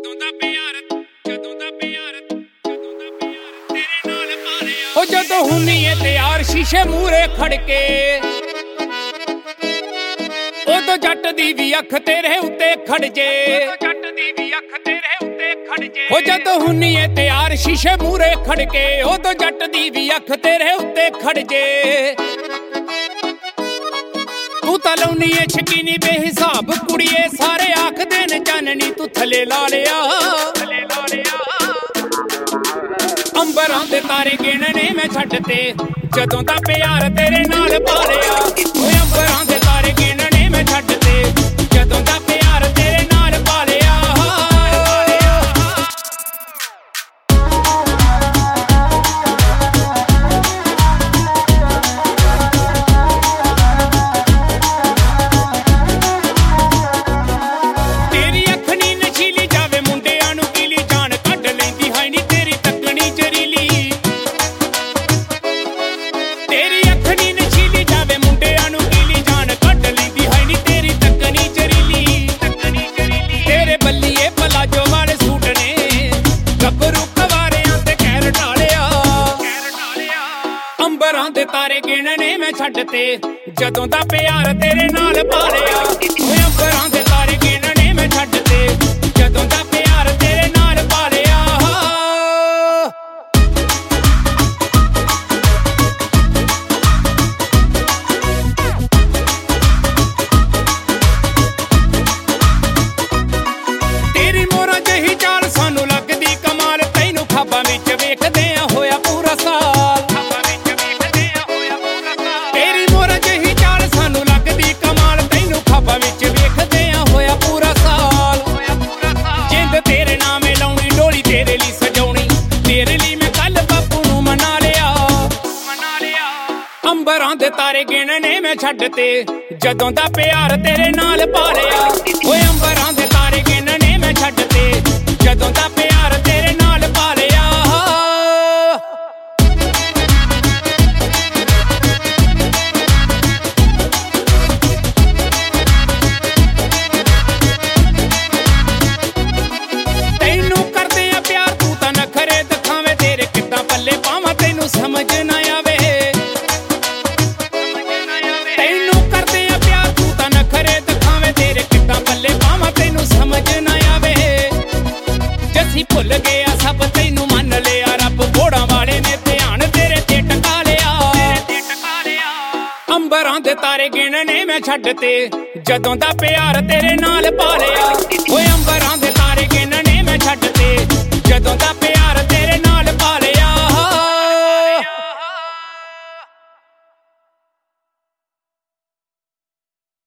ਜਦੋਂ ਦਾ ਪਿਆਰ ਤੇਰੇ ਨਾਲ ਪਾਲਿਆ। ਉਹ ਜਦੋਂ ਹੁੰਨੀ ਏ ਤਿਆਰ ਸ਼ੀਸ਼ੇ ਮੂਹਰੇ ਖੜ ਕੇ, ਉਦੋਂ ਜੱਟ ਦੀ ਵੀ ਅੱਖ ਤੇਰੇ ਉੱਤੇ ਖੜ ਜੇ। ਉਹ ਜਦੋਂ ਹੁੰਨੀ ਏ ਤਿਆਰ ਸ਼ੀਸ਼ੇ ਮੂਹਰੇ ਖੜ ਕੇ, ਉਦੋਂ ਜੱਟ ਦੀ ਵੀ ਅੱਖ ਤੇਰੇ ਉੱਤੇ ਖੜ ਜੇ। ਤੂੰ ਤਾਂ ਲਾਉਣੀ ਏ ਸ਼ਕੀਨੀ ਬੇਹਿਸਾਬ ਕੁੜੀਏ, ਸਾਰੇ ਆਖਦੇ ਨੇ ਚਾਨਣੀ ਤੂੰ ਥੱਲੇ ਲਾ ਲਿਆ। ਅੰਬਰਾਂ ਦੇ ਤਾਰੇ ਗਿਣਨੇ ਮੈਂ ਛੱਡ ਤੇ, ਜਦੋਂ ਦਾ ਪਿਆਰ ਤੇਰੇ ਨਾਲ ਪਾਲਿਆ। ਓਏ ਅੰਬਰਾਂ ਦੇ ਤਾਰੇ ਗਿਣਨੇ ਮੈਂ ਛੱਡ ਤੇ, ਜਦੋਂ ਦਾ ਪਿਆਰ ਤੇਰੇ ਨਾਲ ਪਾਲਿਆ। ਅੰਬਰਾਂ ਦੇ ਤਾਰੇ ਗਿਣਨੇ ਮੈਂ ਛੱਡ ਤੇ, ਜਦੋਂ ਦਾ ਪਿਆਰ ਤੇਰੇ ਨਾਲ ਪਾਲਿਆ। ਓਏ ਅੰਬਰਾਂ ਦੇ ਤਾਰੇ ਗਿਣਨੇ ਮੈਂ ਛੱਡ ਤੇ, ਜਦੋਂ ਦਾ ਪਿਆਰ ਤੇਰੇ ਨਾਲ ਪਾਲਿਆ। ਤੇਰੀ ਮੋਹਰਾਂ ਜਿਹੀ ਚਾਲ ਸਾਨੂੰ ਲੱਗਦੀ ਕਮਾਲ, ਤੈਨੂੰ ਖਾਬਾਂ ਵਿੱਚ ਵੇਖਦੇ ਆ ਹੋਇਆ ਪੂਰਾ ਸਾਲ। ਵਿੱਚ ਵੇਖਦੇ ਆ ਹੋਇਆ ਪੂਰਾ ਸਾਲ। ਜਿੰਦ ਤੇਰੇ ਨਾਮੇ ਲਾਉਣੀ, ਡੋਲੀ ਤੇਰੇ ਲਈ ਸਜਾਉਣੀ, ਤੇਰੇ ਲਈ ਮੈਂ ਕੱਲ ਬਾਪੂ ਨੂੰ ਮਨਾ ਲਿਆ। ਅੰਬਰਾਂ ਦੇ ਤਾਰੇ ਗਿਣਨੇ ਮੈਂ ਛੱਡ ਤੇ, ਜਦੋਂ ਦਾ ਪਿਆਰ ਤੇਰੇ ਨਾਲ ਪਾਲਿਆ। ਓਏ ਅੰਬਰਾਂ ਦੇ ਤਾਰੇ ਗਿਣਨੇ ਮੈਂ ਛੱਡ ਤੇ, ਜਦੋਂ ਦਾ ਪਿਆਰ ਤੇਰੇ ਨਾਲ ਪਾਲਿਆ। ਸਮਝ ਨਾ ਆਵੇ ਤੈਨੂੰ ਕਰਦੇ ਆ ਪਿਆਰ, ਤੂੰ ਤਾਂ ਨਖਰੇ ਦਿਖਾਵੇਂ, ਤੇਰੇ ਕਿੱਦਾਂ ਪੱਲੇ ਪਾਵਾਂ ਤੈਨੂੰ ਸਮਝ ਨਾ ਆਵੇ। ਜੱਸੀ ਭੁੱਲ ਗਿਆ ਸਭ ਤੈਨੂੰ ਮੰਨ ਲਿਆ, ਰੱਬ ਘੋੜਾਂ ਵਾਲੇ ਨੇ ਧਿਆਨ ਤੇਰੇ ਤੇ ਟਕਾ ਲਿਆ। ਅੰਬਰਾਂ ਦੇ ਤਾਰੇ ਗਿਣਨੇ ਮੈਂ ਛੱਡ ਤੇ, ਜਦੋਂ ਦਾ ਪਿਆਰ ਤੇਰੇ ਨਾਲ ਪਾਲਿਆ। ਓਏ